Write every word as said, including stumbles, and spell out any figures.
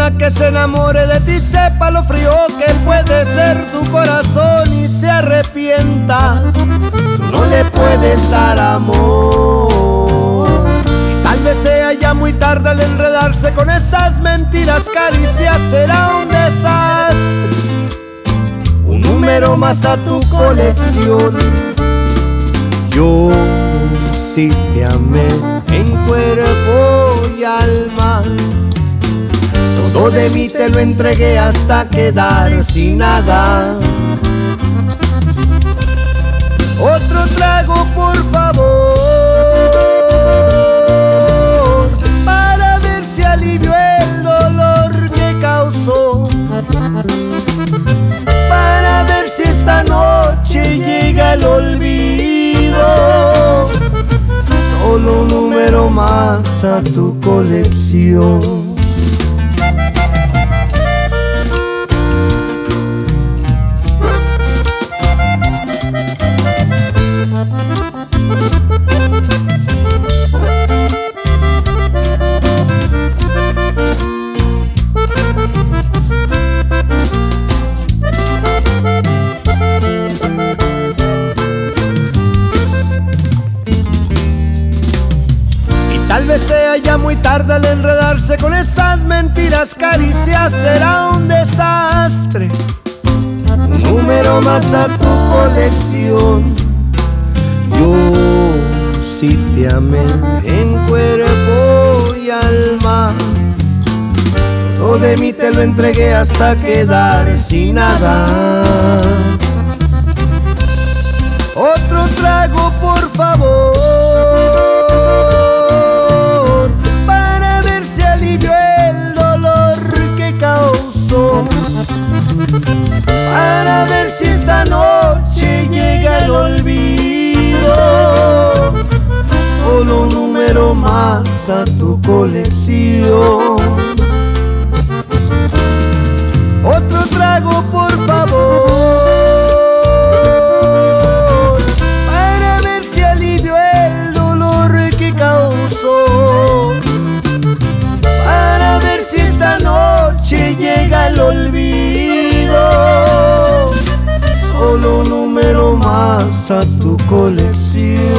persona que se enamore de ti sepa lo frío que puede ser tu corazón y se arrepienta. Tú no le puedes dar amor. Y tal vez sea ya muy tarde al enredarse con esas mentiras caricias. Será un desastre, un número más a tu colección. Yo sí te amé en cuerpo y alma. Todo de mí te lo entregué hasta quedar sin nada. Otro trago, por favor, para ver si alivio el dolor que causó. Para ver si esta noche llega el olvido. Solo un número más a tu colección. Tal vez sea ya muy tarde al enredarse con esas mentiras caricias. Será un desastre, un número más a tu colección. Yo sí te amé en cuerpo y alma. Todo de mí te lo entregué hasta quedar sin nada. Otro trago, por favor, para ver si esta noche llega el olvido. Solo un número más a tu colección. Otro trago, por favor, para ver si alivio el dolor que causó. Para ver si esta noche llega el olvido. Solo un número más a tu colección.